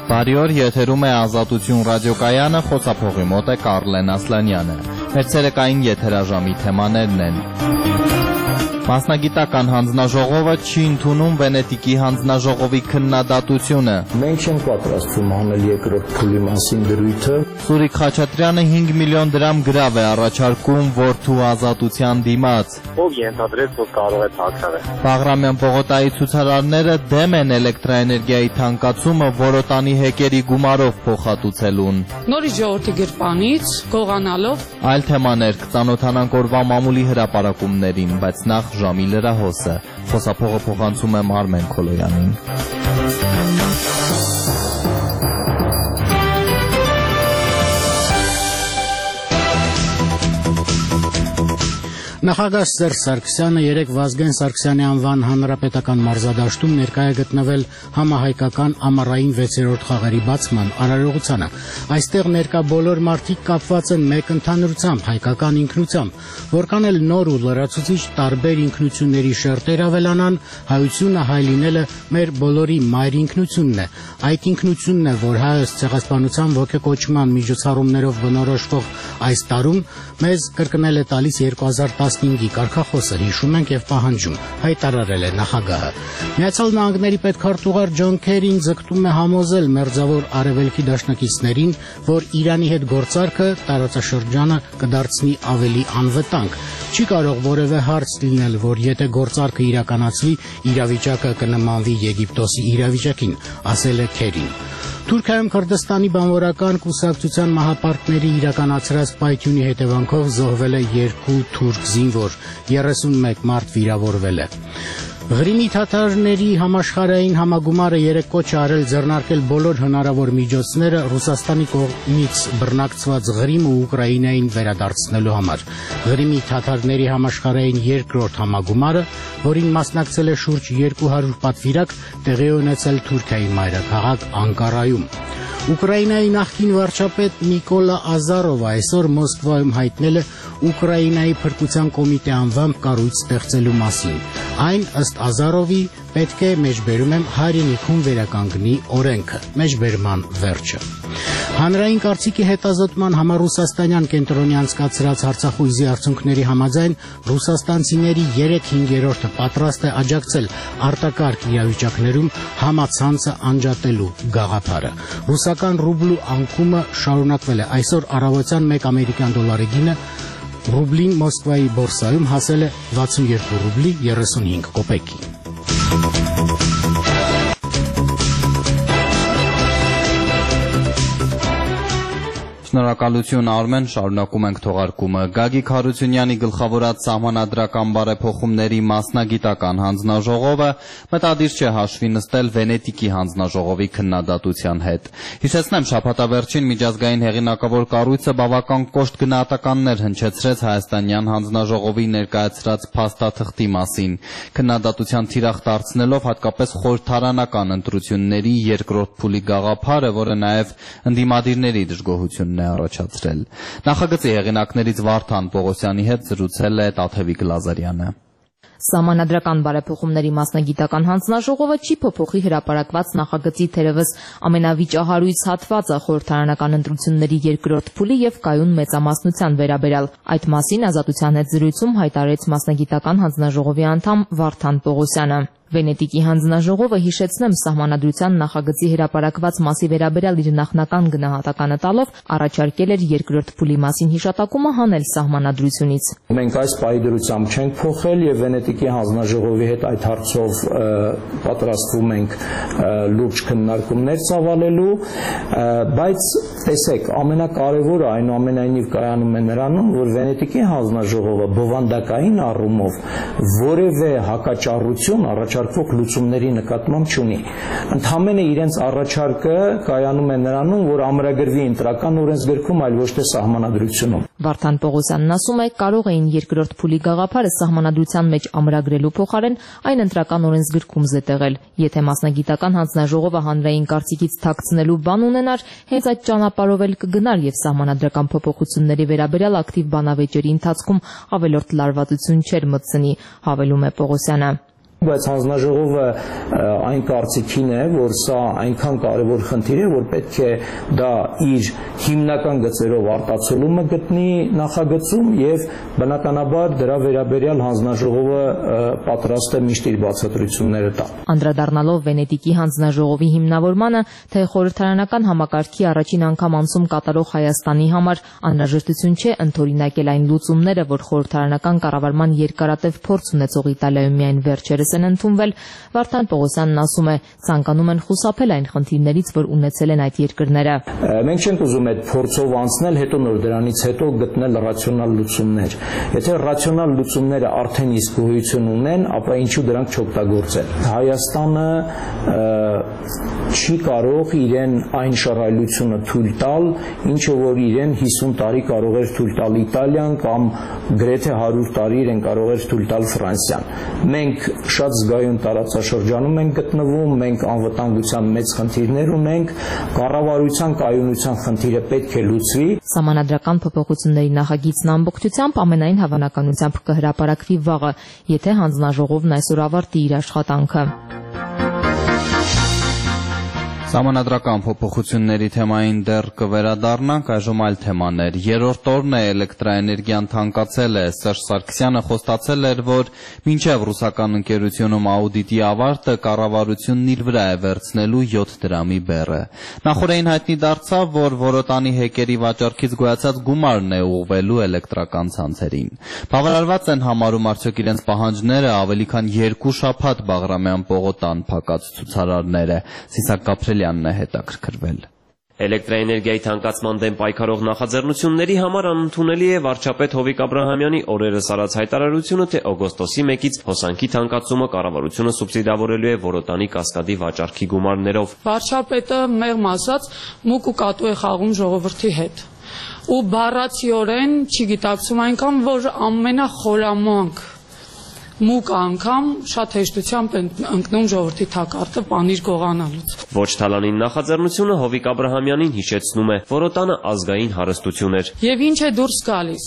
Բարի օր, եթերում է Ազատություն ռադիոկայանը, խոսափողի մոտ է Կարլեն Ասլանյանը։ Մեր ցերեկային եթերաժամի թեմաներն են. Մասնագիտական հանձնաժողովը չի ընդունում Վենետիկի հանձնաժողովի քննադատությունը։ Մենք չենք պատրաստվում անել երկրորդ փուլի մասին դրույթը։ Սուրիկ Խաչատրյանը 5 միլիոն դրամ գրավ է առաջարկում որդու ազատության դիմաց։ Ով ենթադրեց, որ կարող է թաքնվել։ Բաղրամյան պողոտայի ցուցարարները դեմ են էլեկտրաէներգիայի թանկացումը որոտանի հեկերի գումարով փոխհատուցելուն։ Նորից ժողովրդի գրպանից գողանալով Այլ թեմաներ կծանոթանանք օրվա մամուլի հրապարակումներին, բայց նախ ժամի լրահոսը։ Խոսափողը փոխանցում է Մարմեն Քոլոյանին։ Նախագահ Սերժ Սարգսյանը երեկ Վազգեն Սարգսյանի անվան հանրապետական մարզադաշտում ներկայ է գտնվել համահայկական ամառային 6-րդ խաղերի բացման արարողությանը։ Այստեղ ներկա բոլոր մարդիկ կապված են մեկ ընդհանրությամբ, հայկական ինքնությամբ, որքան էլ նոր ու լրացուցիչ տարբեր ինքնությունների շերտեր ավելանան, հայությունը հայ լինելը մեր բոլորի մայր ինքնությունն է։ Այդ ինքնությունն է, որ հայոց ցեղասպանության ոգեկոչման միջոցառումներով բնորոշվող այս տարում մեզ կրկնել է տալիս 2015-ի կարգախոսը, հիշում ենք եւ պահանջում, հայտարարել է նախագահը։ Միացյալ Նահանգների պետքարտուղար Ջոն Քերին ձգտում է համոզել մերձավոր արևելքի դաշնակիցներին, որ Իրանի հետ գործարքը տարածաշրջանը կդարձնի ավելի անվտանգ։ Չի կարող որևէ հարց լինել, որ եթե գործարքը իրականացվի, իրավիճակը կնմանվի Եգիպտոսի իրավիճակին, ասել է Քերին։ Թուրքիայում Քրդստանի բանվորական կուսակցության մահապարտների իրականացրած պայթյունի հետևանքով զոհվել է 2 թուրք զինվոր, 31 մարդ վիրավորվել է։ Ղրիմի թաթարների համաշխարհային համագումարը երեկ կոչ է արել ձեռնարկել բոլոր հնարավոր միջոցները Ռուսաստանի կողմից բռնակցված Ղրիմը Ուկրաինային վերադարձնելու համար։ Ղրիմի թաթարների համաշխարհային երկրորդ համագումարը, որին մասնակցել է շուրջ 200 պատվիրակ, տեղի ունեցել Թուրքիայի մայրաքաղաք Անկարայում։ Ուկրաինայի նախկին վարչապետ Նիկոլա Ազարովը այսօր Մոսկվայում հայտնել է Ուկրաինայի փրկության կոմիտե անվամբ կառույց ստեղծելու մասին։ Այն ըստ Ազարովի պետք է մեջբերում եմ հայրենիքում վերականգնի օրենքը, մեջբերման վերջը։ Հանրային կարծիքի հետազոտման համառուսաստանյան կենտրոնի անցկացրած Արցախույզի արդյունքների համաձայն ռուսաստանցիների 3/5-ը պատրաստ է աջակցել արտակարգ իրավիճակներում համացանցը անջատելու գաղափարը։ Ռուսական ռուբլու անկումը շարունակվել է։ Այսօր առավոտյան 1 ամերիկյան դոլարի գինը ռուբլին Մոսկվայի բորսայում հասել է 62 ռուբլի 35 կոպեկի։ Շնորհակալություն Արմեն, շարունակում ենք թողարկումը։ Գագիկ Հարությունյանի գլխավորած սահմանադրական բարեփոխումների մասնագիտական հանձնաժողովը մտադիր չէ հաշվի նստել Վենետիկի հանձնաժողովի քննադատության հետ։ Հիշեցնեմ, շաբաթավերջին միջազգային հեղինակավոր կառույցը բավական կոշտ գնահատականներ հնչեցրեց հայաստանյան հանձնաժողովի ներկայացրած փաստաթղթի մասին, քննադատության թիրախ դարձնելով հատկապես խորհրդարանական ընտրությունների երկրորդ փուլի գաղափարը, որը նաև ընդդիմադիրների դժգոհությունն է առաջացրել։ Նախագծի հեղինակներից Վարդան Պողոսյանի հետ զրուցել է Տաթևիկ Լազարյանը։ Սահմանադրական բարեփոխումների մասնագիտական հանձնաժողովը չի փոփոխի հրապարակված նախագծի թերևս ամենավիճահարույց հատվածը խորհրդարանական ընտրությունների երկրորդ փուլի եւ կայուն մեծամասնության վերաբերյալ։ Այդ մասին Ազատության հետ զրույցում հայտարարեց մասնագիտական հանձնաժողովի անդամ Վարդան Պողոսյանը։ Վենետիկի հանձնաժողովը, հիշեցնեմ, սահմանադրության նախագծի հրապարակված մասի վերաբերյալ իր նախնական գնահատականը տալով առաջարկել էր երկրորդ փուլի մասին հիշատակումը հանել սահմանադրությունից։ Մենք այս պայդրությամբ չենք փոխել եւ Վենետիկի հանձնաժողովի հետ այդ հարցով պատրաստվում ենք լուրջ քննարկումներ ծավալելու, բայց տեսեք, ամենակարևորը այնուամենայնիվ կայանում է նրանում, որ Վենետիկի հանձնաժողովը բովանդակային առումով որևէ հակաճառություն առաջարկվող լուծումների նկատմամբ չունի։ Ընդհանրապես իրենց առաջարկը կայանում է նրանում, որ ամրագրվի ընտրական օրենսգրքում, այլ ոչ թե սահմանադրությունում։ Վարդան Պողոսյանն ասում է, կարող էին երկրորդ փուլի գաղափարը սահմանադրության մեջ ամրագրելու փոխարեն այն ընտրական օրենսգրքում զետեղել։ Եթե մասնագիտական հանձնաժողովը հանրային կարծիքից թաքցնելու բան ունենար, հենց այդ ճանապարհով էլ կգնար եւ սահմանադրական փոփոխությունների վերաբերյալ ակտիվ բանավեճերի ընթացքում ավելորդ լարվածություն չէր մտցնի, հավելում է Պողոսյանը։ Բայց հանձնաժողովը այն կարծիքին է, որ սա այնքան կարևոր խնդիր է, որ պետք է դա իր հիմնական գծերով արտացոլումը գտնի նախագծում եւ բնականաբար դրա վերաբերյալ հանձնաժողովը պատրաստ է միշտ իր բացատրությունները տալ։ Անդրադառնալով Վենետիկի հանձնաժողովի հիմնավորմանը, թե խորհրդարանական համակարգի առաջին անգամ անցում կատարող Հայաստանի համար անհրաժեշտություն չէ ընդօրինակել այն լուծումները, որ խորհրդարանական կառավարման երկարատև փորձ ունեցող Իտալիայում միայն վերջերս են ընդունվել, Վարդան Պողոսյանն ասում է, ցանկանում են խուսափել այն խնդիրներից, որ ունեցել են այդ երկրները։ Մենք չենք ուզում այդ փորձով անցնել, հետո նոր դրանից հետո գտնել ռացիոնալ լուծումներ։ Եթե ռացիոնալ լուծումները արդեն իսկ գոյություն ունեն, ապա ինչու դրանք չօգտագործել։ Հայաստանը չի կարող իրեն այն շռայլությունը թույլ տալ, ինչը որ իրեն 50 տարի կարող էր թույլ տալ Իտալիան կամ գրեթե 100 տարի իրեն կարող էր թույլ տալ Ֆրանսիան։ Մենք շատ զգայուն տարածաշրջանում ենք գտնվում, մենք անվտանգության մեծ խնդիրներ ունենք, կառավարության կայունության խնդիրը պետք է լուծվի։ Սահմանադրական փոփոխությունների նախագիծն ամբողջությամբ ամենայն հավանականությամբ կհրապարակվի վաղը, եթե հանձնաժողովն այսօր ավարտի իր աշխատանքը։ Սահմանադրական փոփոխությունների թեմային դեռ կվերադառնանք, այժմ այլ թեմաներ։ Երրորդ օրն է էլեկտրաէներգիան թանկացել է։ Սերժ Սարգսյանը խոստացել էր, որ մինչև ռուսական ընկերությունում աուդիտի ավարտը կառավարությունն իր վրա է վերցնելու 7 դրամի բեռը։ Նախորդին հայտնի դարձավ, որ Որոտանի հեկերի վաճառքից գոյացած գումարն է ուղղվելու էլեկտրական ցանցերին։ Բավարարված են համարում արդյոք իրենց պահանջները ավելի քան 2 շաբաթ Բաղրամյան պողոտան փակած ցուցարարները։ Սիսակ Գաբրելյանն է հետաքրքրվել։ Էլեկտրաէներգիայի թանկացման դեմ պայքարող նախաձեռնությունների համար անընդունելի է վարչապետ Հովիկ Աբրահամյանի օրերս արած հայտարարությունը, թե օգոստոսի 1-ից հոսանքի թանկացումը կառավարությունը սուբսիդավորելու է Որոտանի կասկադի վաճառքի գումարներով։ Վարչապետը մեղմ ասած մուկ ու կատու է խաղում ժողովրդի հետ։ Ու բառացիորեն չի գիտակցում այնքան, որ ամենախորամանկ մուկ անգամ շատ հեշտությամբ են ընկնում ժողովրդի թակարդը պանիր գողանալուց։ Ոչ թալանին նախաձեռնությունը Հովիկ Աբրահամյանին հիշեցնում է, Որոտանը ազգային հարստություն էր։ Եվ ինչ է դուրս գալիս։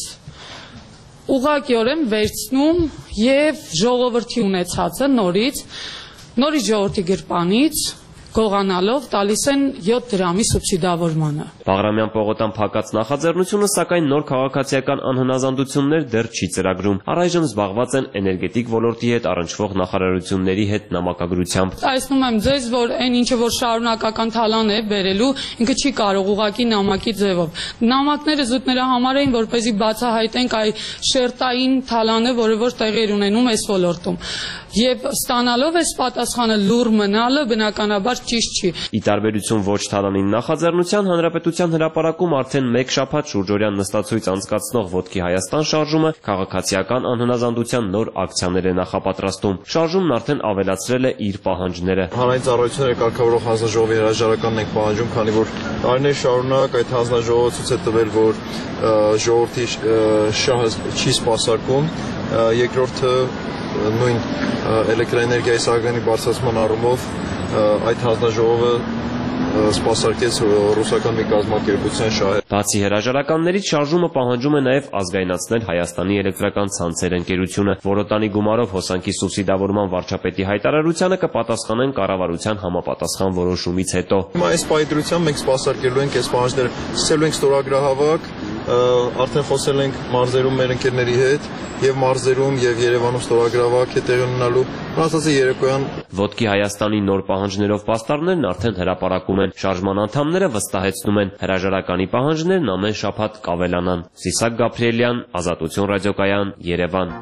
Ուղղակիորեն վերցնում եւ ժողովրդի ունեցածը նորից ժողովրդի գրպանից գողանալով տալիս են 7 դրամի սուբսիդավորմանը։ Բաղրամյան պողոտան փակած նախաձեռնությունը սակայն նոր քաղաքացիական անհնազանդություններ դեռ չի ծրագրում։ Առայժմ զբաղված են էներգետիկ ոլորտի հետ առնչվող նախարարությունների հետ նամակագրությամբ։ Տեսնում եմ ձեզ, որ այն ինչը որ շարունակական թալան է բերելու, ինքը չի կարող ուղղակի նամակի ձևով։ Նամակները զուտները համար էին, որպեսզի բացահայտենք այ շերտային թալանը, որը որ տեղեր ունենում այս ոլորտում։ Եվ ստանալով այս պատասխանը լուր մնալը բնականաբար ճիշտ չի։ Ի տարբերություն ոչ թալանին նախաձեռնության, Հանրապետության հրապարակում արդեն 1 շաբաթ շուրջօրյա նստացույց անցկացնող Ոտքի Հայաստան շարժումը քաղաքացիական անհնազանդության նոր ակցիաներ է նախապատրաստում։ Շարժումն արդեն ավելացրել է իր պահանջները։ Հանրային ծառայությունները կարգավորող հանձնաժողովի հրաժարականն ենք պահանջում, քանի որ տարիներ շարունակ այդ հանձնաժողովը ցույց է տվել, որ ժողովրդի շահը չի սպասարկում։ Երկրորդը նույն էլեկտրաէներգիայի սահմանի բարձրացման առումով այդ հանձնաժողովը սպասարկեց ռուսական մի կազմակերպության շահեր։ Բացի հրաժարականներից շարժումը պահանջում է նաև ազգայնացնել Հայաստանի էլեկտրական ցանցեր ընկերությունը։ Որոտանի գումարով հոսանքի սուբսիդավորման վարչապետի հայտարարությանը կպատասխանեն կառավարության համապատասխան որոշումից հետո։ Հիմա այս պայծրությամբ մենք սպասարկելու ենք այս պահանջները, սկսելու ենք ստորագրահավաք, արդեն խոսել ենք մարզերում մեր ընկերների հետ եւ մարզերում եւ Երևանում ստորագրավակ է տեղի ունենալու։ Ասացի երեկոյան Ոտքի Հայաստանի նոր պահանջներով պաստառներն արդեն հրապարակում են։ Շարժման անդամները վստահեցնում են, հրաժարականի պահանջներն ամեն շաբաթ կավելանան։ Սիսակ Գաբրելյան, Ազատություն ռադիոկայան, Երևան։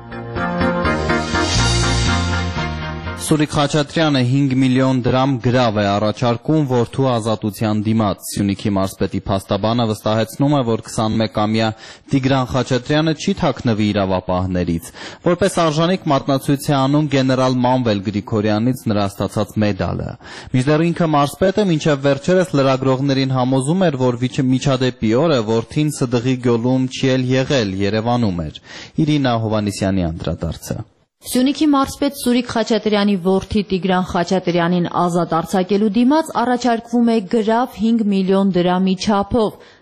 Սուրիկ Խաչատրյանը 5 միլիոն դրամ գրավ է առաջարկում որդու ազատության դիմաց։ Սյունիքի մարզպետի փաստաբանը վստահեցնում է, որ 21-ամյա Տիգրան Խաչատրյանը չի թաքնվի իրավապահներից։ Որպես արժանիք մատնացույց է անում գեներալ Մանվել Գրիգորյանից նրա ստացած մեդալը։ Մինչդեռ ինքը մարզպետը մինչև վերջերս լրագրողներին համոզում էր, որ միջադեպի օրը որդին ՍԴՂ-ի գոլում չի էլ եղել, Երևանում էր։ Իրինա Հովանիսյանի անդրադարձը։ Սյունիքի մարզպետ Սուրիկ Խաչատրյանի որդի Տիգրան Խաչատրյանին ազատ արձակելու դիմաց առաջարկվում է գրավ 5 միլիոն դրամի չափով։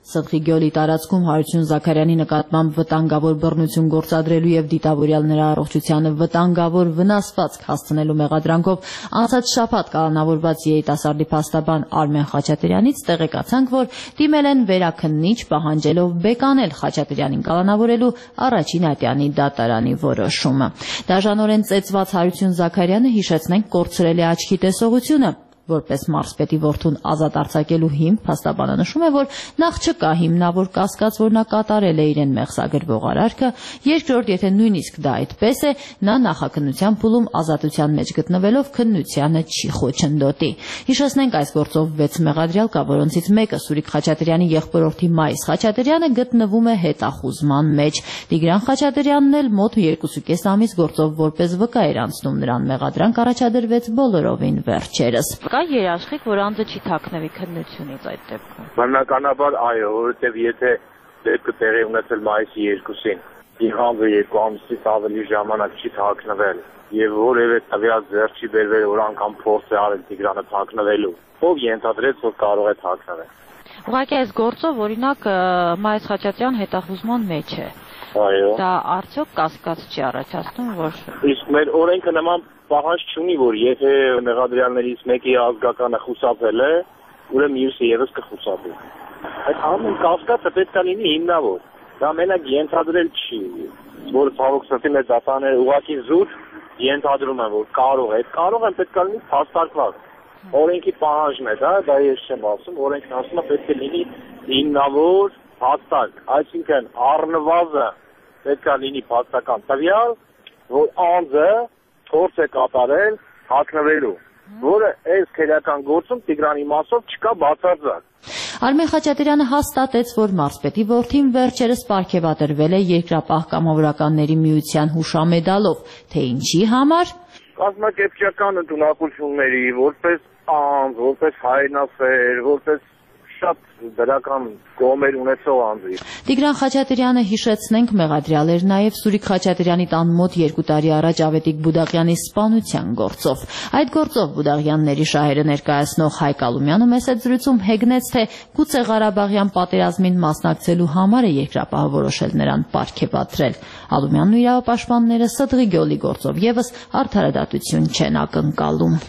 Սդղի գյուղի տարածքում Հարություն Զաքարյանի նկատմամբ վտանգավոր բռնություն գործադրելու եւ դիտավորյալ նրա առողջությանը վտանգավոր վնասվածք հասցնելու մեղադրանքով անցած շաբաթ կալանավորված երիտասարդի փաստաբան Արմեն Խաչատրյանից տեղեկացանք, որ դիմել են վերաքննիչ պահանջելով բեկանել Խաչատրյանին կալանավորելու առաջին ատյանի դատարանի որոշումը։ Դաժանորեն ծեծված Հարություն Զաքարյանը, հիշեցնենք, կորցրել է աչքի տեսողությունը։ Որպես մարզպետի որդուն ազատ արձակելու հիմք փաստաբանը նշում է, որ նախ չկա հիմնավոր կասկած, որ նա կատարել է իրեն մեղսագրվող արարքը, երկրորդ, եթե նույնիսկ դա այդպես է, նա նախաքննության փուլում ազատության մեջ գտնվելով քննությանը չի խոչընդոտի։ Հիշեցնենք, այս գործով 6 մեղադրյալ կա, որոնցից մեկը Սուրիկ Խաչատրյանի եղբորորդի Մայիս Խաչատրյանը գտնվում է հետախուզման մեջ։ Տիգրան Խաչատրյանն էլ մոտ 2.5 ամիս գործով որպես վկա էր անցնում, նրան մեղադրանք առաջադրվեց բոլորովին վերջերս։ Կա երաշխիք, որ անձը չի թաքնվի քննությունից այդ դեպքում։ Բնականաբար այո, որովհետև եթե դեպքը տեղի ունեցել մայիսի 2-ին, եւ անձը 2 ամսից ավելի ժամանակ չի թաքնվել, եւ որևէ տվյալ ձեռք չի բերվել, որ անգամ փորձ է արել Տիգրանը թաքնվելու, ով ենթադրեց, որ կարող է թաքնվել։ Ուղղակի այս գործով, օրինակ, Մայիս Խաչատրյան հետախուզման մեջ է։ Այո։ Դա արդյոք կասկած չի առաջացնում, որ իսկ մեր օրենքը նման պահանջ չունի, որ եթե մեղադրյալներից մեկի ազգականը խուսափել է, ուրեմն մյուսը եւս կխուսափի։ Այդ ամեն կասկածը պետք է լինի հիմնավոր։ Դա մենակ ենթադրել չի, որ ցավոք սրտի մեր դատաները ուղղակի զուտ ենթադրում են, որ կարող է, կարող են պետք է լինի փաստարկված։ Օրենքի պահանջն է դա ես չեմ ասում, օրենքն ասում է պետք է լինի հիմնավոր փաստարկ, այսինքն առնվազն պետք է լինի փաստական տվյալ, որ անձը փորձ է կատարել հագնվելու, որը այս քերական գործում Տիգրանի մասով չկա բացարձակ։ Արմեն Խաչատրյանը հաստատեց, որ մարզպետի որդին վերջերս պարգևատրվել է Երկրապահ կամավորականների միության հուշամեդալով, թե ինչի համար։ Կազմակերպչական ընդունակությունների, որպես անձ, որպես հայրենասեր, որպես շատ դրական կողմեր ունեցող անձի։ Տիգրան Խաչատրյանը, հիշեցնենք, մեղադրյալ էր նաև Սուրիկ Խաչատրյանի տան մոտ 2 տարի առաջ Ավետիք Բուդաղյանի սպանության գործով։ Այդ գործով Բուդաղյանների շահերը ներկայացնող Հայկ Ալումյանը մեծ զրույցում հեգնեց, թե գուցե Ղարաբաղյան պատերազմին մասնակցելու համար է Երկրապահը որոշել նրան պարգևատրել։ Ալումյանն ու իրավապաշտպանները Սդղի գյուղի գործով եւս արդարադատություն չեն ակնկալում։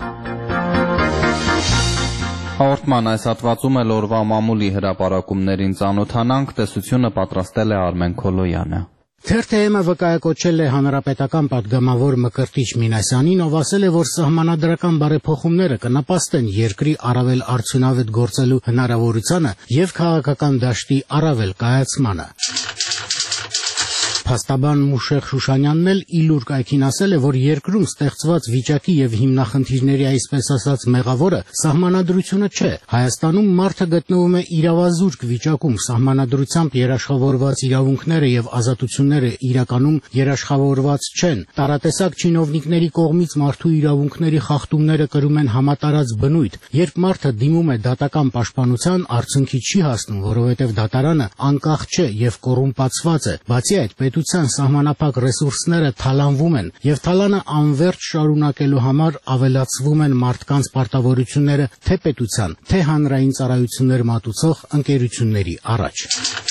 Հաղորդման այս հատվածում էլ օրվա մամուլի հրապարակումներին ծանոթանանք, տեսությունը պատրաստել է Արմեն Քոլոյանը։ Թերթ-ը վկայակոչել է հանրապետական պատգամավոր Մկրտիչ Մինասյանին, ով ասել է, որ սահմանադրական բարեփոխումները կնպաստեն երկրի առավել արդյունավետ գործելու հնարավորությանը եւ քաղաքական դաշտի առավել կայացմանը։ Փաստաբան Մուշեղ Շուշանյանն էլ իլուր կայքին ասել է, որ երկրում ստեղծված վիճակի եւ հիմնախնդիրների այսպես ասած մեղավորը սահմանադրությունը չէ։ Հայաստանում մարդը գտնվում է իրավազուրկ վիճակում, սահմանադրությամբ երաշխավորված իրավունքները եւ ազատությունները իրականում երաշխավորված չեն։ Տարատեսակ չինովնիկների կողմից մարդու իրավունքների խախտումները կրում են համատարած բնույթ։ Երբ մարդը դիմում է դատական պաշտպանության, արդյունքի չի հասնում, որովհետեւ դատարանը անկախ չէ եւ կոռումպացված է։ Բացի այդ, պետության սահմանափակ ռեսուրսները թալանվում են եւ թալանը անվերջ շարունակելու համար ավելացվում են մարդկանց պարտավորությունները թե պետության, թե հանրային ծառայություններ մատուցող ընկերությունների առաջ։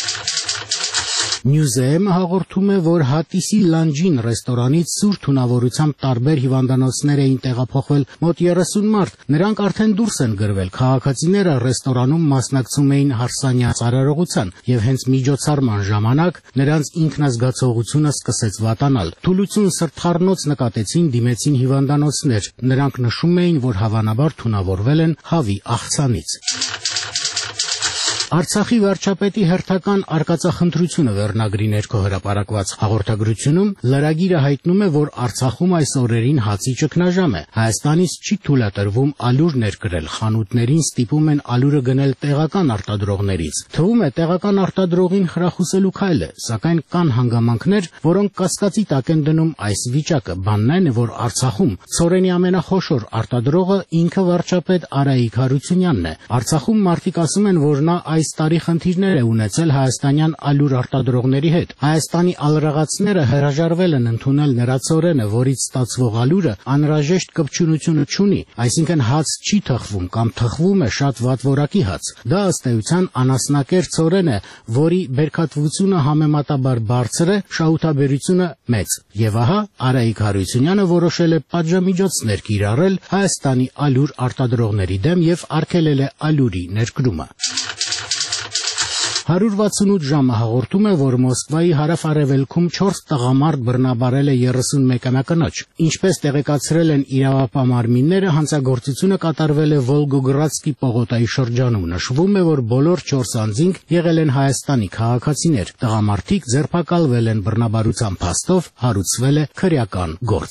Նյուզեը հաղորդում է, որ Հատիսի Լանջին ռեստորանից սուր թունավորությամբ տարբեր հիվանդանոցներ էին տեղափոխվել մոտ 30 մարդ։ Նրանք արդեն դուրս են գրվել։ Քաղաքացիները ռեստորանում մասնակցում էին հարսանյաց արարողության եւ հենց միջոցառման ժամանակ նրանց ինքնազգացողությունը սկսեց վատանալ։ Թուլություն սրտխառնոց նկատեցին, դիմեցին հիվանդանոցներ։ Նրանք նշում էին, որ հավանաբար թունավորվել են հավի աղցանից։ Արցախի վարչապետի հերթական արկածախնդրությունը վերնագրի ներքո հրապարակված հաղորդագրությունում լրագիրը հայտնում է, որ Արցախում այս օրերին հացի ճգնաժամ է։ Հայաստանից չի թույլատրվում ալյուր ներկրել, խանութներին ստիպում են ալյուրը գնել տեղական արտադրողներից։ Թվում է տեղական արտադրողին խրախուսելու քայլ է, սակայն կան հանգամանքներ, որոնք կասկածի տակ են դնում այս վիճակը։ Բանն այն է, որ Արցախում ցորենի ամենախոշոր արտադրողը ինքը վարչապետ Արայիկ Հարությունյանն է։ Արցախում մարդիկ ասում են, որ նա այս տարի խնդիրներ է ունեցել հայաստանյան ալյուր արտադրողների հետ։ Հայաստանի ալրաղացները հրաժարվել են ընդունել նրա ծորենը, որից ստացվող ալյուրը անհրաժեշտ կպչունությունը չունի, այսինքն հաց չի թխվում կամ թխվում է շատ վատ որակի հաց։ Դա ըստ էության անասնակեր ծորեն է, որի բերքատվությունը համեմատաբար բարձր է, շահութաբերությունը մեծ։ Եվ ահա Արայիկ Հարությունյանը որոշել է պատժամիջոցներ կիրառել Հայաստանի ալյուր արտադրողների դեմ եւ արգելել է ալյուրի ներկրումը։ 168 ժամը հաղորդում է, որ Մոսկվայի հարավ-արևելքում 4 տղամարդ բռնաբարել է 31-ամյա կնոջ։ Ինչպես տեղեկացրել են իրավապահ հանցագործությունը կատարվել է Վոլգոգրադսկի պողոտայի շրջանում։ Նշվում է, որ բոլոր 4 անձինք եղել են Հայաստանի քաղաքացիներ։ Տղամարդիկ ձերբակալվել են բռնաբարության փաստով, հարուցվել է քրեական գործ։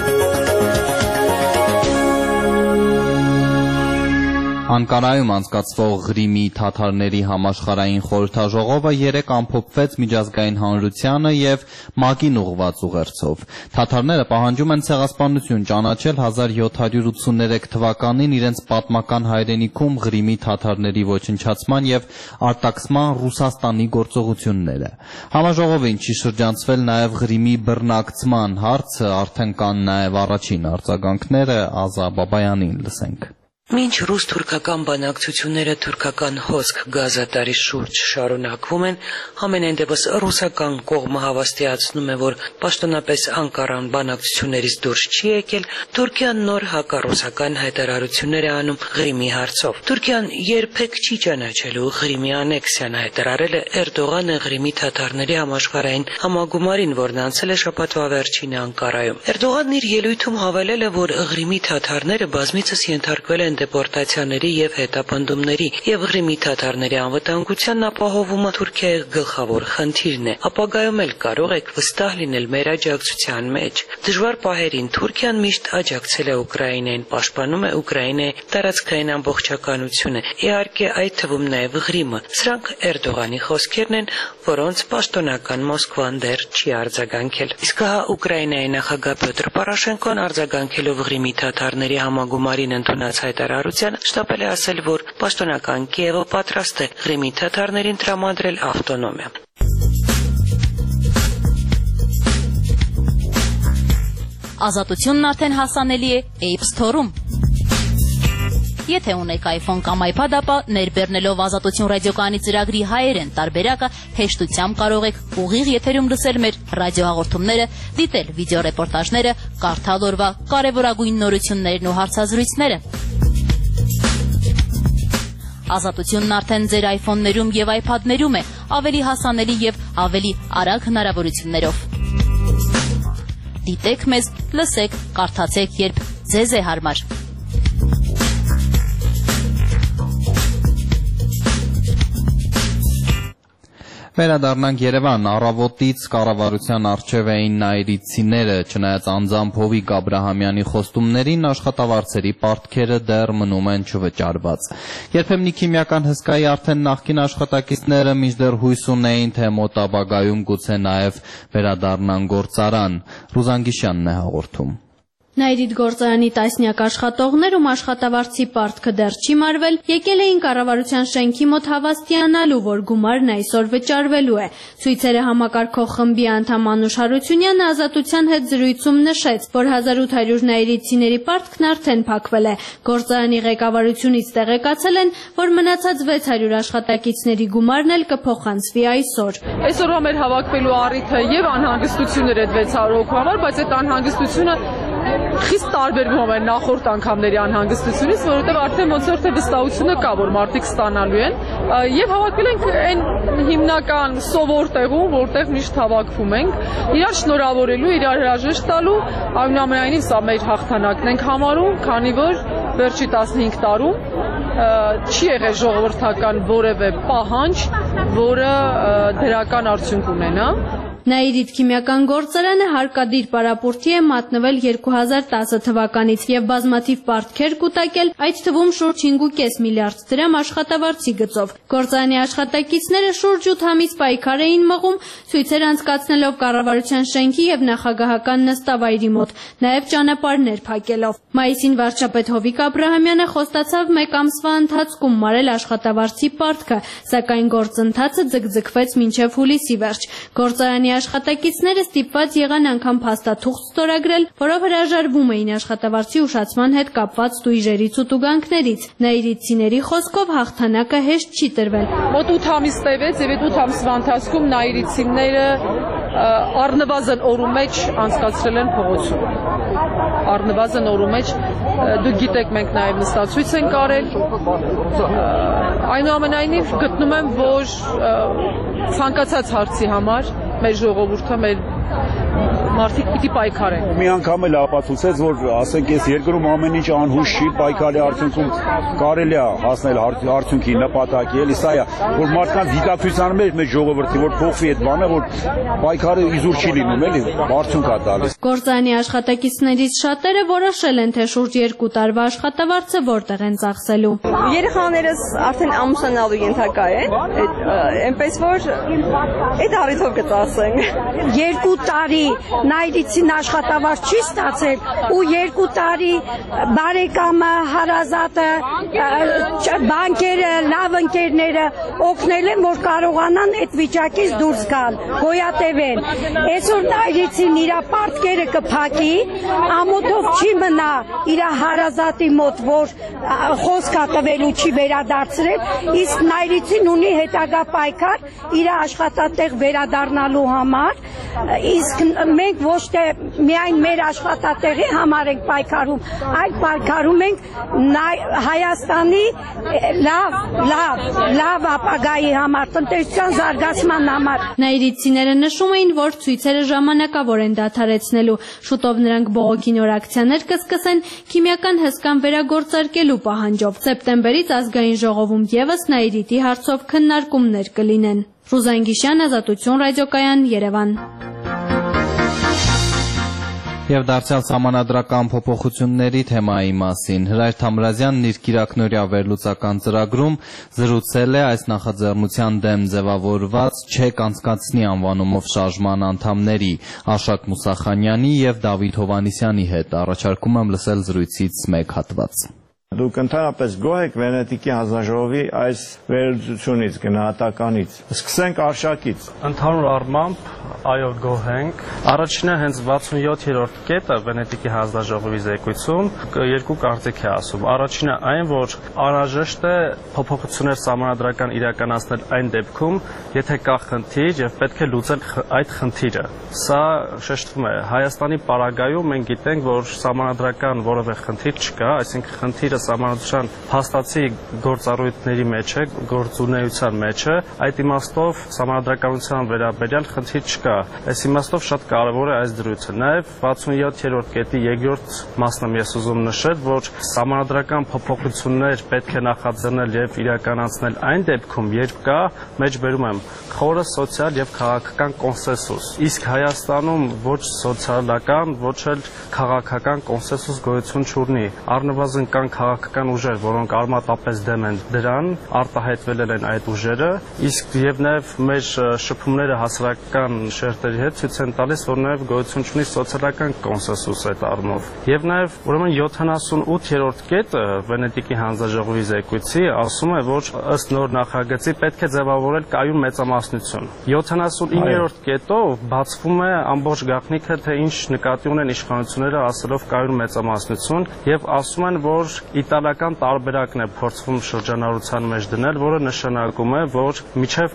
Անկարայում անցկացվող Ղրիմի թաթարների համաշխարհային խորհրդաժողովը 3 ամփոփվեց միջազգային հանրությանը եւ ՄԱԿ-ին ուղղված ուղերձով։ Թաթարները պահանջում են ցեղասպանություն ճանաչել 1783 թվականին իրենց պատմական հայրենիքում Ղրիմի թաթարների ոչնչացման եւ արտաքսման Ռուսաստանի գործողությունները։ Համաժողովին չի շրջանցվել նաեւ Ղրիմի բռնակցման հարցը, արդեն կան նաեւ առաջին արձագանքները, Ազա Բաբայանին լսենք։ Մինչ ռուս-թուրքական բանակցությունները թուրքական հոսք գազատարի շուրջ շարունակվում են, համենայն դեպս ռուսական կողմը հավաստիացնում է, որ պաշտոնապես Անկարան բանակցություններից դուրս չի եկել, Թուրքիան նոր հակառուսական հայտարարություններ է անում Ղրիմի հարցով։ Թուրքիան երբեք չի ճանաչելու Ղրիմի անեքսիան, հայտարարել է Էրդողանը Ղրիմի թաթարների համաշխարհային համագումարին, որն անցել է շաբաթվա վերջին Անկարայում։ Էրդողանն իր ելույթում հավելել է, որ Ղրիմի թաթարները բազմիցս ենթարկվել են դեպորտացիաների եւ հետապնդումների եւ Ղրիմի թաթարների անվտանգության ապահովումը Թուրքիայի գլխավոր խնդիրն է։ Ապագայում էլ կարող եք վստահ լինել մեր աջակցության մեջ։ Դժվար պահերին Թուրքիան միշտ աջակցել է Ուկրաինային, պաշտպանում է Ուկրաինայի տարածքային ամբողջականությունը, իհարկե այդ թվում նաեւ Ղրիմը։ Սրանք Էրդողանի խոսքերն են, որոնց պաշտոնական Մոսկվան դեռ չի արձագանքել։ Իսկ հա Ուկրաինայի նախագահ Պյոտր Պորոշենկոն արձագանքելով Ղրիմի թաթարների համագումարին ընդունած հայտարարությանը շտապել է ասել, որ պաշտոնական Կիևը պատրաստ է Ղրիմի թաթարներին տրամադրել ավտոնոմիա։ Ազատությունն արդեն հասանելի է App Store-ում։ Եթե ունեք iPhone կամ iPad, ապա ներբեռնելով Ազատություն ռադիոկայանի ծրագրի հայերեն տարբերակը հեշտությամբ կարող եք ուղիղ եթերում լսել մեր ռադիոհաղորդումները, դիտել վիդեոռեպորտաժները, կարդալ օրվա կարևորագույն նորություններն ու հարցազրույցները։ Ազատությունն արդեն ձեր iPhone-ներում եւ iPad-ներում է, ավելի հասանելի եւ ավելի արագ հնարավորություններով։ Դիտեք մեզ, լսեք, կարդացեք, երբ ձեզ է հարմար։ Վերադառնանք Երևան, առավոտից կառավարության առջև էին նայիրիցիները, չնայած անձամբ Հովիկ Աբրահամյանի խոստումներին, աշխատավարձերի պարտքերը դեռ մնում են չվճարված։ Երբեմնի քիմիական հսկայի արդեն նախկին աշխատակիցները մինչդեռ հույս ունեին, թե մոտ ապագայում գուցե նաև վերադառնան գործարան։ Ռուզան Գիշյանն է հաղորդում։ Նայիրիդ գործարանի տասնյակ աշխատողներ, ում աշխատավարձի պարտքը դեռ չի մարվել, եկել էին կառավարության շենքի մոտ հավաստիանալու, որ գումարն այսօր վճարվելու է։ Ցույցերը համակարգող խմբի անդամ Անուշ Հարությունյանը Ազատության հետ զրույցում նշեց, որ 1800 նայիրիցիների պարտքն արդեն փակվել է։ Գործարանի ղեկավարությունից տեղեկացել են, որ մնացած 600 աշխատակիցների գումարն էլ կփոխանցվի այսօր։ Այսօրվա մեր հավաքվելու առիթը եւ անհանգստություններ այդ 600 հոգու համար, բայց այդ անհանգստությունը խիստ տարբերվում է նախորդ անգամների անհանգստությունից, որովհետև արդեն ոնց որ թե վստահությունը կա, որ մարդիկ ստանալու են, եւ հավաքվել ենք այն հիմնական սովոր տեղում, որտեղ միշտ հավաքվում ենք, իրար շնորհավորելու, իրար հրաժեշտ տալու, այնուամենայնիվ սա մեր հաղթանակն ենք համարում, քանի որ վերջի 15 տարում չի եղել ժողովրդական որևէ պահանջ, որը դրական արդյունք ունենա։ Նաիրիդ քիմիական գործարանը հարկադիր պարապորտի է մատնվել 2010 թվականից եւ բազմաթիվ պարտքեր կուտակել, այդ թվում շուրջ 5.5 միլիարդ դրամ աշխատավարձի գծով։ Գործարանի աշխատակիցները շուրջ 8 ամիս պայքար էին մղում, ցույցեր անցկացնելով կառավարության շենքի եւ նախագահական նստավայրի մոտ, նաեւ ճանապարհներ փակելով։ Մայիսին վարչապետ Հովիկ Աբրահամյանը խոստացավ 1 ամսվա ընթացքում մարել աշխատավարձի պարտքը, սակայն գործընթացը ձգձգվեց մինչև հուլիսի վերջ։ Գործարանի աշխատակիցները ստիպված եղան անգամ փաստաթուղթ ստորագրել, որով հրաժարվում էին աշխատավարձի ուշացման հետ կապված տույժերից ու տուգանքներից։ Նաիրիցիների խոսքով հաղթանակը հեշտ չի տրվել։ Մոտ 8 ամիս տևեց եւ այդ 8 ամսվա ընթացքում նաիրիցիները առնվազն օրու մեջ անցկացրել են փողոցում։ Առնվազն օրու մեջ դուք գիտեք մենք նաեւ նստացույց ենք արել։ Այնուամենայնիվ գտնում եմ, որ ցանկացած հարցի համար մեր ժողովուրդը, մեր մարդիկ պիտի պայքարեն։ Մի անգամ էլ ապացուցեց, որ ասենք ես երկրում ամեն ինչ անհուշ չի, պայքարի արդյունքում կարելի է հասնել արդյունքի նպատակի, էլի սա է, որ մարդկանց գիտակցության մեջ ժողովրդի, որ փոխվի այդ բանը, որ պայքարը իզուր չի լինում, էլի, արդյունք է տալիս։ Գործարանի աշխատակիցներից շատերը որոշել են, թե շուրջ 2 տարվա աշխատավարձը որտեղ են ծախսելու։ Երեխաներս արդեն ամուսնանալու ենթակա են, այնպես որ այդ առիթով կծախսենք։ 2 տարի Նաիրիցին աշխատավարձ չի ստացել ու 2 տարի բարեկամը, հարազատը, բանկերը, լավ ընկերները օգնել են, որ կարողանան այդ վիճակից դուրս գալ, գոյատևեն։ Այսօր Նաիրիցին իր պարտքերը կփակի, ամոթով չի մնա իր հարազատի մոտ, որ խոսք տվելու չի վերադարձրել, իսկ Նաիրիցին ունի հետագա պայքար իր աշխատատեղ վերադառնալու համար, իսկ մենք ոչ թե միայն մեր աշխատատեղի համար ենք պայքարում, այլ պայքարում ենք Հայաստանի լավ ապագայի համար, տնտեսության զարգացման համար։ Նաիրիցիները նշում էին, որ ցույցերը ժամանակավոր են դադարեցնելու, շուտով նրանք բողոքի նոր ակցիաներ կսկսեն քիմիական հսկան վերագործարկելու պահանջով։ Սեպտեմբերից ազգային ժողովում եւս Նաիրիտի հարցով քննարկումներ կլինեն։ Ռուզան Գիշյան, Ազատություն ռադիոկայան, Երևան։ Եվ դարձյալ սահմանադրական փոփոխությունների թեմայի մասին Հրայր Թամրազյանն իր կիրակնօրյա վերլուծական ծրագրում զրուցել է այս նախաձեռնության դեմ ձևավորված «Չեք անցկացնի» անվանումով շարժման անդամների Աշակ Մուսախանյանի եւ Դավիթ Հովհաննիսյանի հետ։ Առաջարկում եմ լսել զրույցից մեկ հատված։ Դուք ընդհանրապես գոհ եք Վենետիկի հանձնաժողովի այս վերլուծությունից, գնահատականից։ Սկսենք Արշակից։ Ընդհանուր առմամբ այո գոհ ենք։ Առաջինը հենց 67-րդ կետը Վենետիկի հանձնաժողովի զեկույցում երկու կարծիք է ասում։ Առաջինը այն, որ անհրաժեշտ է փոփոխություններ սահմանադրական իրականացնել այն դեպքում, եթե կա խնդիր եւ պետք է լուծել այդ խնդիրը։ Սա շեշտվում է Հայաստանի պարագայում մենք գիտենք, որ սահմանադրական որևէ խնդիր չկա, այսինքն խնդիրը սահմանադրության փաստացի գործառույթների մեջ է, գործունեության մեջ է, այդ իմաստով սահմանադրականության վերաբերյալ խնդիր չկա։ Այս իմաստով շատ կարևոր է այս դրույթը։ Նաև 67-րդ կետի երկրորդ մասն եմ ես ուզում նշել, որ սահմանադրական փոփոխություններ պետք է նախաձեռնել եւ իրականացնել այն դեպքում, երբ կա, մեջբերում եմ, խորը սոցիալ եւ քաղաքական կոնսենսուս։ Իսկ Հայաստանում ոչ սոցիալական, ոչ էլ քաղաքական կոնսենսուս գոյություն չունի։ Առնվազն կան քաղաքական ուժեր, որոնք արմատապես դեմ են դրան, արտահայտվել են այդ ուժերը, իսկ եւ նաեւ մեր շփումները հասարակական շերտերի հետ ցույց են տալիս, որ նաեւ գոյություն ունի սոցիալական կոնսենսուս այդ առումով։ Եվ նաեւ ուրեմն 78-րդ կետը Վենետիկի հանձնաժողովի զեկույցի ասում է, որ ըստ նոր նախագծի պետք է ձևավորել կայուն մեծամասնություն։ 79-րդ կետով բացվում է ամբողջ գաղտնիքը, թե ինչ նկատի ունեն իշխանությունները ասելով կայուն մեծամասնություն եւ ասում են, որ իտալական տարբերակն է փորձվում շրջանառության մեջ դնել, որը նշանակում է, որ մինչև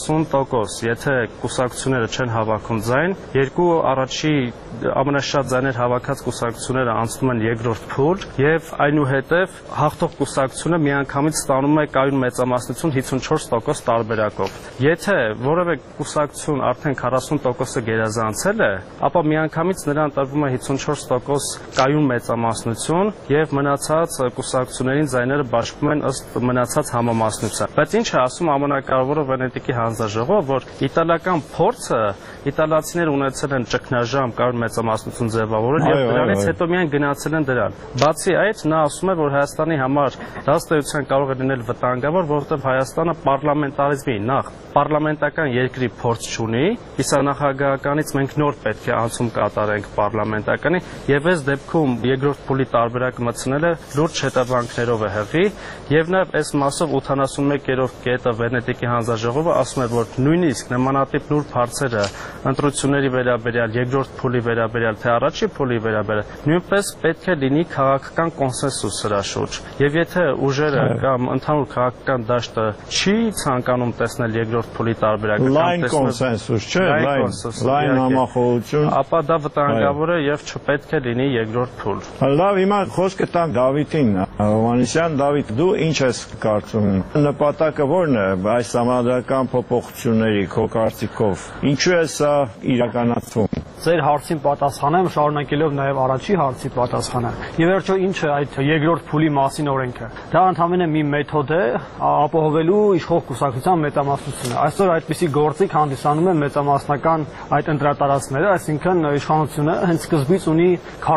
40%, եթե կուսակցությունները չեն հավաքում ձայն, երկու առաջի ամենաշատ ձայներ հավաքած կուսակցությունները անցնում են երկրորդ փուլ եւ այնուհետեւ հաղթող կուսակցությունը միանգամից ստանում է կայուն մեծամասնություն 54% տարբերակով։ Եթե որևէ կուսակցություն արդեն 40%-ը գերազանցել է, ապա միանգամից նրան տրվում է 54% կայուն մեծամասնություն եւ մնացած կուսակցություններին ձայները բաշխվում են ըստ մնացած համամասնության։ Բայց ինչ է ասում ամենակարևորը Վենետիկի հանձնաժողովը, որ իտալական փորձը իտալացիներ ունեցել են ճգնաժամ կայուն մեծամասնություն ձևավորել եւ դրանից հետո միայն գնացել են դրան։ Բացի այդ, նա ասում է, որ Հայաստանի համար դա ըստ էության կարող է լինել վտանգավոր, որովհետեւ Հայաստանը պարլամենտարիզմի նախ պարլամենտական երկրի փորձ չունի, իսկ նախագահականից մենք նոր պետք է անցում կատարենք պարլամենտականի եւ այս դեպքում երկրորդ փուլի տարբերակը մտցնելը լուրջ հետևանքներով է հղի եւ նաեւ այս մասով 81-րդ կետը Վենետիկի հանձնաժողովը ասում է, որ նույնիսկ նմանատիպ նուրբ հարցերը ընտրությունների վերաբերյալ, երկրորդ փուլի վերաբերյալ, թե առաջի փուլի վերաբերյալ, նույնպես պետք է լինի քաղաքական կոնսենսուս սրա շուրջ։ Եվ եթե ուժերը կամ ընդհանուր քաղաքական դաշտը չի ցանկանում տեսնել երկրորդ փուլի տարբերակը, լայն կոնսենսուս, չէ, լայն համախոհություն, ապա դա վտանգավոր է եւ չպետք է լինի երկրորդ փուլ։ Լավ, հիմա խոսքը տանք Դավիթին, Հովհաննիսյան, Դավիթ, դու ինչ ես կարծում։ Նպատակը ո՞րն է այս համանդրական փոփոխությունների քո կարծիքով։ Ինչու է սա իրականացվում։ Ձեր հարցին պատասխանեմ, շարունակելով նաև առաջի հարցի պատասխանը։ Եվ վերջո ինչ է այդ երկրորդ փուլի մասին օրենքը։ Դա ընդհանրապես մի մեթոդ է ապահովելու իշխող կուսակցության մեծամասնությունը։ Այսօր այդպիսի գործիք հանդիսանում է մեծամասնական այդ ընտրատարածքները, այսինքն իշխանությունը հենց սկզբից ունի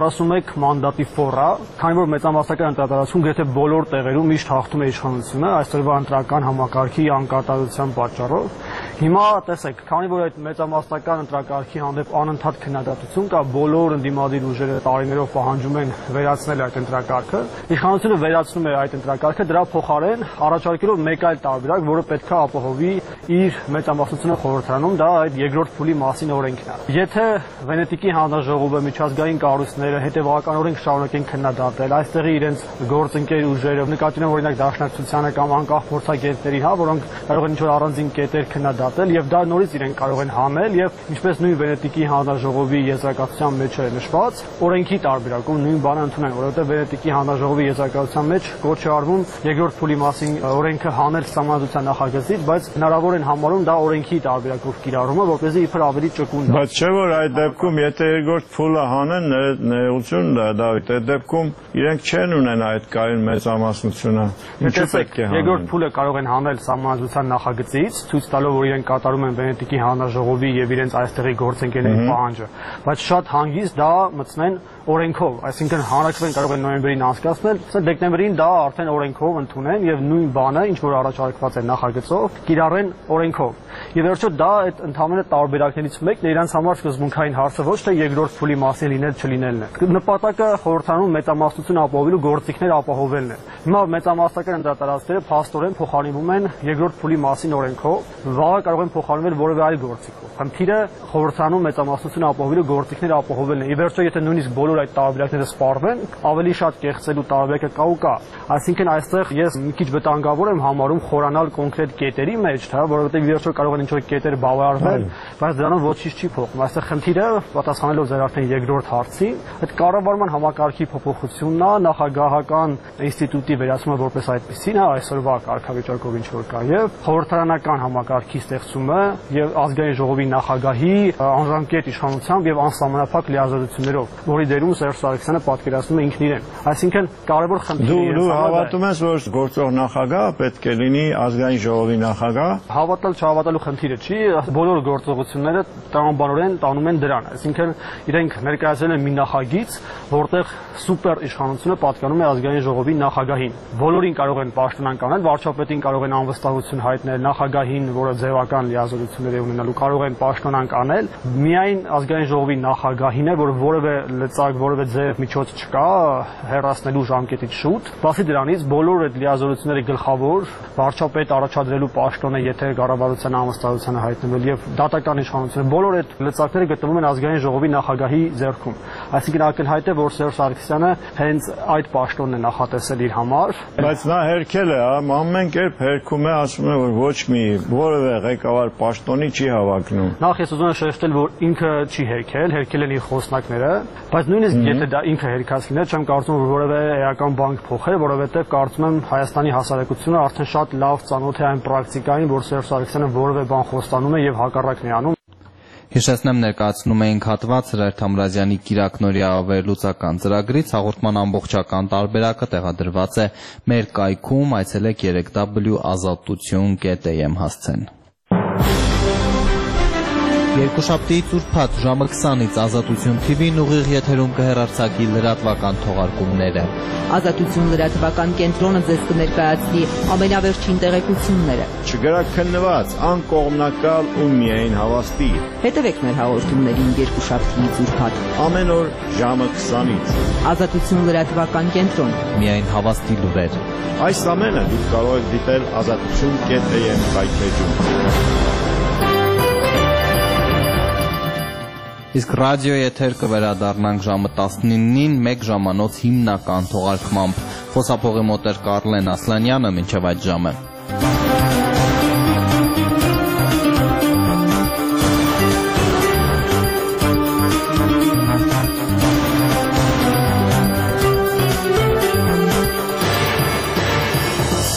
41 մանդատի ֆորա, քանի որ մեծամասնական ընտրատարածքում գրեթե բոլոր տեղերում միշտ հաղթում է իշխանությունը այսօրվա ընտրական համակարգի անկատարության պատճառով։ Հիմա տեսեք, քանի որ այդ մեծամասնական ընտրակարգի հանդեպ անընդհատ քննադատություն կա, բոլոր ընդդիմադիր ուժերը տարիներով պահանջում են վերացնել այդ ընտրակարգը, իշխանությունը վերացնում է այդ ընտրակարգը, դրա փոխարեն առաջարկելով մեկ այլ տարբերակ, որը պետք է ապահովի իր մեծամասնությունը խորհրդարանում, դա այդ երկրորդ փուլի մասին օրենքն է։ Եթե Վենետիկի հանձնաժողովը, միջազգային կառույցները հետևականորեն շարունակեն քննադատել այստեղի իրենց գործընկեր ուժերը, նկատի ունեմ օրինակ Դաշնակցությանը կամ անկախ փորձագետների, որոնք կարող են ինչ-որ առանձին կետեր քննադատել եւ դա նորից իրենք կարող են հանել եւ ինչպես նույն Վենետիկի հանձնաժողովի եզրակացության մեջ է նշված, օրենքի տարբերակում նույն բանը ընդունեն, որովհետեւ Վենետիկի հանձնաժողովի եզրակացության մեջ կոչ է արվում երկրորդ փուլի մասին օրենքը հանել Սահմանադրության նախագծից, բայց հնարավոր են համարում դա օրենքի տարբերակով կիրառումը, որպեսզի իբր ավելի ճկուն դառնա։ Բայց չէ՞ որ այդ դեպքում եթե երկրորդ փուլը հանեն, ներողություն Դավիթ, այդ դեպքում իրենք չեն ունենա այդ կայուն մեծամասնությունը։ Ինչու պետք է հանեն։ Երկրորդ փուլը կարող են հանել Սահմանադրության նախագծից, ցույց տալով, որ իրենք կատարում են Վենետիկի հանձնաժողովի եւ իրենց այստեղի գործընկերների պահանջը, բայց շատ հանգիստ դա մտցնեն օրենքով, այսինքն հանրակրվեն կարող են նոյեմբերին անցկացնել, դեկտեմբերին դա արդեն օրենքով ընդունեն եւ նույն բանը, ինչ որ առաջարկված է նախագծով, կիրառեն օրենքով։ Եվ վերջո դա այդ ընդհանուր տարբերակներից մեկն է իրանց համար սկզբունքային հարցը ոչ թե երկրորդ փուլի մասին լինել չլինելն է։ Նպատակը խորհրդարանում մեծամասնություն ապահովելու գործիքներ ապահովելն է։ Հիմա մեծամասնական ընտրատարածքները փաստորեն փոխարինվում են երկրորդ փուլի մասին օրենքով, վաղը կարող են փոխարինվել որևէ այլ գործիքով։ Խնդիրը խորհրդարանում մեծամասնություն ապահովելու գործիքներ ապահովելն է։ Եվ վերջո եթե նույնիսկ բոլոր այդ տարբերակները սպառվեն, ավելի շատ կեղծելու տարբերակը կա։ Այսինքն այստեղ ես մի քիչ վտանգավոր եմ համարում խորանալ կոնկրետ կետերի մեջ, որովհետև վերջո կարող են ինչ-որ կետեր բավարարվել, բայց դրանով ոչինչ չի փոխվում։ Այստեղ խնդիրը, պատասխանելով ձեր արդեն երկրորդ հարցին, այդ կառավարման համակարգի փոփոխությունն է, նախագահական ինստիտուտի վերացումը որպես այդպեսին է այսօրվա կարգավիճակով ինչ որ կա, եւ խորհրդարանական համակարգի ստեղծումը եւ ազգային ժողովի նախագահի անժամկետ իշխանությամբ եւ անսահմանափակ լիազորություններով, որի դերում Սերժ Սարգսյանը պատկերացնում է ինքն իրեն։ Այսինքն կարևոր խնդիրը Դու հավատում ես, որ գործող նախագահը պետք է լինի ազգային ժողովի նախագահ։ Հավատալ չհավատալու խնդիրը չի, բոլոր գործողությունները տրամաբանորեն տանում են դրան, այսինքն իրենք ներկայացրել են մի նախագիծ, որտեղ սուպեր իշխանությունը պատկանում է ազգային ժողովի նախագահին։ Բոլորին կարող են պաշտոնանկ անել, վարչապետին կարող են անվստահություն հայտնել, նախագահին, որը ձևական լիազորություններ է ունենալու, կարող են պաշտոնանկ անել, միայն ազգային ժողովի նախագահին է, որ որևէ լծակ, որևէ ձև միջոց չկա հեռացնելու ժամկետից շուտ։ Բացի դրանից բոլոր այդ լիազորությունների գլխավոր վարչապետ առաջադրելու պաշտոնը, եթե կառավարության անվստահությունը հայտնվել եւ դատական իշխանությունը, բոլոր այդ լծակները գտնվում են ազգային ժողովի նախագահի ձեռքում։ Այսինքն ակնհայտ է, որ Սերժ Սարգսյանը հենց այդ պաշտոնն է նախատեսել իր համար։ Բայց նա հերքել է, ամեն կերպ հերքում է, ասում է, որ ոչ մի որևէ ղեկավար պաշտոնի չի հավակնում։ Նախ ես ուզում եմ շեշտել, որ ինքը չի հերքել են իր խոսնակները, բայց նույնիսկ եթե դա ինքը հերքած լիներ, չեմ կարծում, որ որևէ էական բան փոխել, որովհետեւ կարծում եմ Հայաստանի հասարակությունը արդեն շատ լավ ծանոթ է այն պրակտիկային, որ Սերժ Սարգսյանը որևէ բան խոստանում է եւ հակառակն է անում։ Հիշեցնեմ, ներկայացնում էինք հատված Հրայր Թամրազյանի կիրակնօրյա վերլուծական ծրագրից, հաղորդման ամբողջական տարբերակը տեղադրված է մեր կայքում, այցելեք 3w.azatutun.am հասցեն։ Երկուշաբթիից ուրբաթ ժամը 20-ից Ազատություն TV-ն ուղիղ եթերում կհեռարձակի լրատվական թողարկումները։ Ազատություն լրատվական կենտրոնը ձեզ կներկայացնի ամենավերջին տեղեկությունները։ Չգրակ քննված, անկողմնակալ ու միայն հավաստի։ Հետևեք մեր հաղորդումներին երկուշաբթիից ուրբաթ։ Ամեն օր ժամը 20-ից։ Ազատություն լրատվական կենտրոն։ Միայն հավաստի լուրեր։ Այս ամենը դուք կարող եք դիտել azatutun.am սայթեջում։ Իսկ ռադիոյի եթեր կվերադառնանք ժամը 19-ին մեկ ժամանոց հիմնական թողարկմամբ։ Խոսափողի մոտ էր Կարլեն Ասլանյանը, մինչև այդ ժամը։